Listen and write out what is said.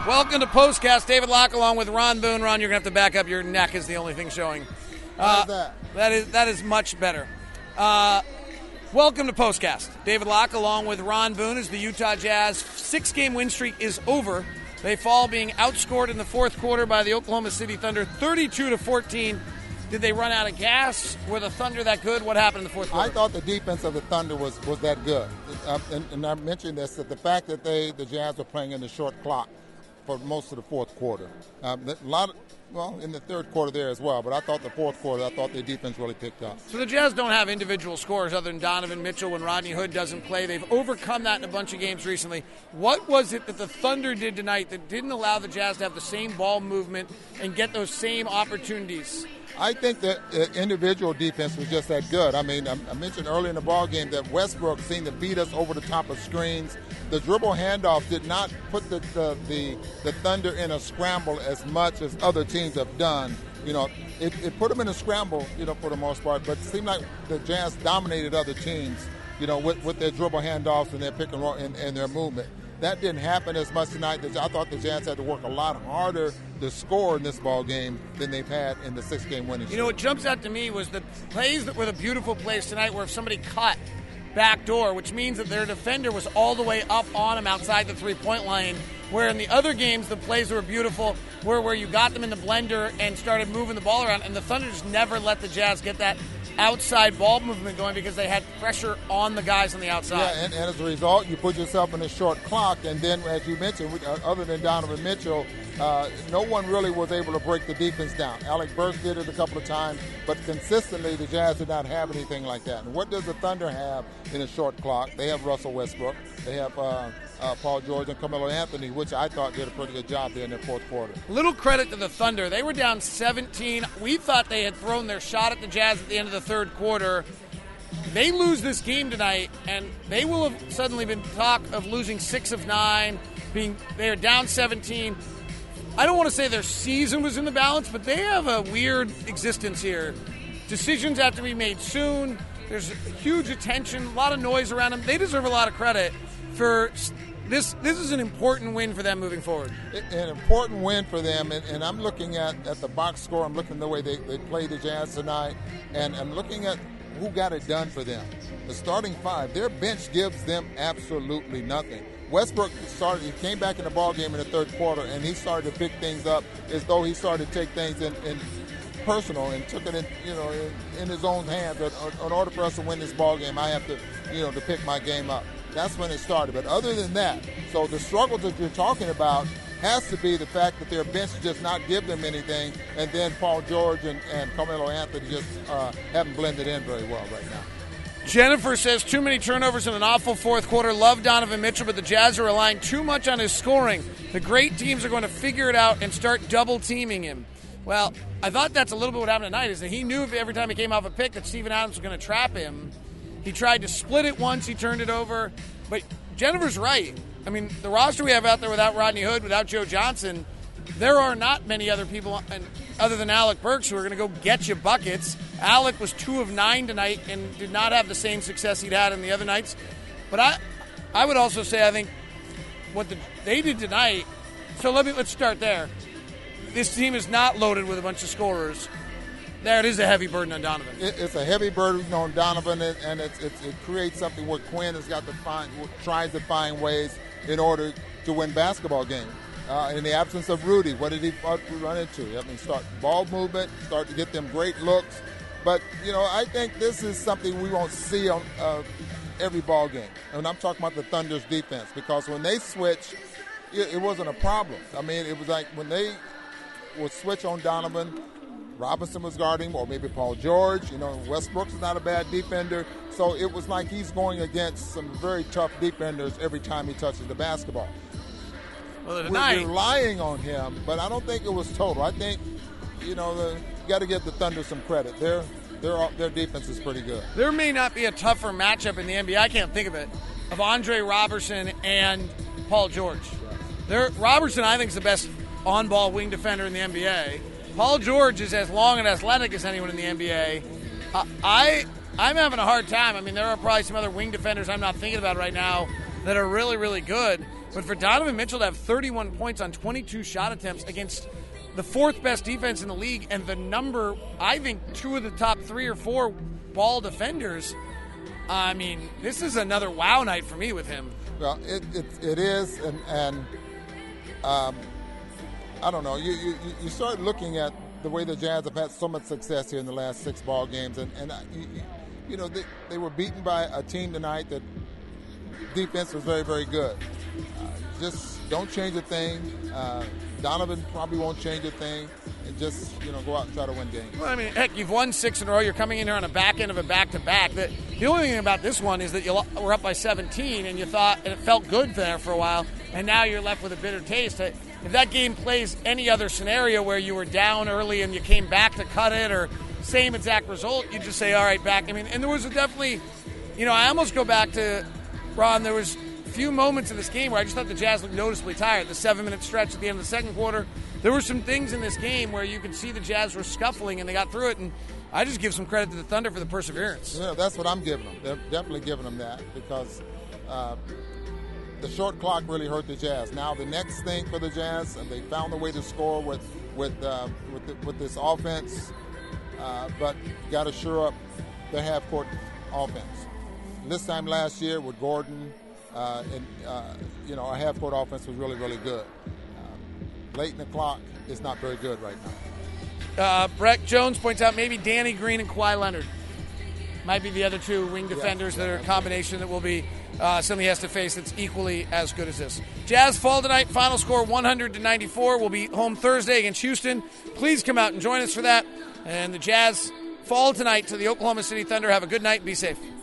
Welcome to Postcast. David Locke along with Ron Boone. Ron, you're going to have to back up. Your neck is the only thing showing. How's that? That is much better. Welcome to Postcast. David Locke along with Ron Boone as the Utah Jazz 6-game win streak is over. They fall being outscored in the fourth quarter by the Oklahoma City Thunder 32-14. Did they run out of gas? Were the Thunder that good? What happened in the fourth quarter? I thought the defense of the Thunder was that good. And I mentioned this, that the fact that the Jazz were playing in the short clock for most of the fourth quarter. In the third quarter there as well, but I thought the fourth quarter, their defense really picked up. So the Jazz don't have individual scorers other than Donovan Mitchell when Rodney Hood doesn't play. They've overcome that in a bunch of games recently. What was it that the Thunder did tonight that didn't allow the Jazz to have the same ball movement and get those same opportunities? I think that individual defense was just that good. I mean, I mentioned earlier in the ball game that Westbrook seemed to beat us over the top of screens. The dribble handoff did not put the Thunder in a scramble as much as other teams have done. You know, it put them in a scramble, for the most part, but it seemed like the Jazz dominated other teams, with their dribble handoffs and their pick and roll and their movement. That didn't happen as much tonight. I thought the Jazz had to work a lot harder to score in this ball game than they've had in the 6-game winning streak. What jumps out to me was the plays that were the beautiful plays tonight where if somebody cut back door, which means that their defender was all the way up on him outside the three-point line, where in the other games the plays that were beautiful were where you got them in the blender and started moving the ball around, and the Thunder just never let the Jazz get that outside ball movement going because they had pressure on the guys on the outside. Yeah, and as a result, you put yourself in a short clock, and then, as you mentioned, other than Donovan Mitchell, no one really was able to break the defense down. Alec Burks did it a couple of times, but consistently the Jazz did not have anything like that. And what does the Thunder have in a short clock? They have Russell Westbrook. They have Paul George and Carmelo Anthony, which I thought did a pretty good job there in their fourth quarter. Little credit to the Thunder. They were down 17. We thought they had thrown their shot at the Jazz at the end of the third quarter. They lose this game tonight, and they will have suddenly been talk of losing 6 of 9, they are down 17. I don't want to say their season was in the balance, but they have a weird existence here. Decisions have to be made soon. There's huge attention, a lot of noise around them. They deserve a lot of credit for this. This is an important win for them moving forward. An important win for them, and I'm looking at the box score. I'm looking at the way they played the Jazz tonight, and I'm looking at who got it done for them. The starting five, their bench gives them absolutely nothing. Westbrook he came back in the ball game in the third quarter, and he started to pick things up as though he started to take things in personal and took it in his own hands. In order for us to win this ball game, I have to to pick my game up. That's when it started. But other than that, so the struggles that you're talking about has to be the fact that their bench does not give them anything, and then Paul George and Carmelo Anthony just haven't blended in very well right now. Jennifer says too many turnovers in an awful fourth quarter. Love Donovan Mitchell, but the Jazz are relying too much on his scoring. The great teams are going to figure it out and start double-teaming him. Well, I thought that's a little bit what happened tonight, is that he knew every time he came off a pick that Steven Adams was going to trap him. He tried to split it once, he turned it over. But Jennifer's right. I mean, the roster we have out there without Rodney Hood, without Joe Johnson, there are not many other people other than Alec Burks who are going to go get you buckets. Alec was 2 of 9 tonight and did not have the same success he'd had in the other nights. But I would also say I think what they did tonight, so let's start there. This team is not loaded with a bunch of scorers. There, it is a heavy burden on Donovan. It's a heavy burden on Donovan, and it creates something where Quinn has got to tries to find ways in order to win basketball games. In the absence of Rudy, what did he run into? I mean, start ball movement, start to get them great looks. But, I think this is something we won't see on every ball game. And I'm talking about the Thunder's defense, because when they switch, it wasn't a problem. I mean, it was like when they would switch on Donovan, Robinson was guarding, or maybe Paul George. Westbrook's not a bad defender. So it was like he's going against some very tough defenders every time he touches the basketball. Well, we're relying on him, but I don't think it was total. I think, you got to give the Thunder some credit. Their defense is pretty good. There may not be a tougher matchup in the NBA, I can't think of it, of Andre Robertson and Paul George. Robertson, I think, is the best on-ball wing defender in the NBA. Paul George is as long and athletic as anyone in the NBA. I'm having a hard time. I mean, there are probably some other wing defenders I'm not thinking about right now that are really, really good. But for Donovan Mitchell to have 31 points on 22 shot attempts against the fourth best defense in the league and the number, I think, 2 of the top 3 or 4 ball defenders, I mean, this is another wow night for me with him. Well, it is, and I don't know. You start looking at the way the Jazz have had so much success here in the last 6 ball games, and you know, they were beaten by a team tonight that defense was very, very good. Just don't change a thing. Donovan probably won't change a thing, and just, you know, go out and try to win games. Well, I mean, heck, you've won 6 in a row. You're coming in here on a back end of a back-to-back. The only thing about this one is that you were up by 17, and you thought, and it felt good there for a while, and now you're left with a bitter taste. If that game plays any other scenario where you were down early and you came back to cut it, or same exact result, you just say, all right, back. I mean, and there was definitely, you know, I almost go back to, Ron, there was few moments in this game where I just thought the Jazz looked noticeably tired. The 7-minute stretch at the end of the second quarter, there were some things in this game where you could see the Jazz were scuffling and they got through it, and I just give some credit to the Thunder for the perseverance. Yeah, that's what I'm giving them. They're definitely giving them that, because the short clock really hurt the Jazz. Now the next thing for the Jazz, and they found a way to score with this offense, but got to shore up their half-court offense. This time last year with Gordon, you know, our half-court offense was really, really good. Late in the clock is not very good right now. Brett Jones points out maybe Danny Green and Kawhi Leonard might be the other 2 wing defenders that are a combination that will be something he has to face that's equally as good as this. Jazz fall tonight, final score 100-94. We'll be home Thursday against Houston. Please come out and join us for that. And the Jazz fall tonight to the Oklahoma City Thunder. Have a good night and be safe.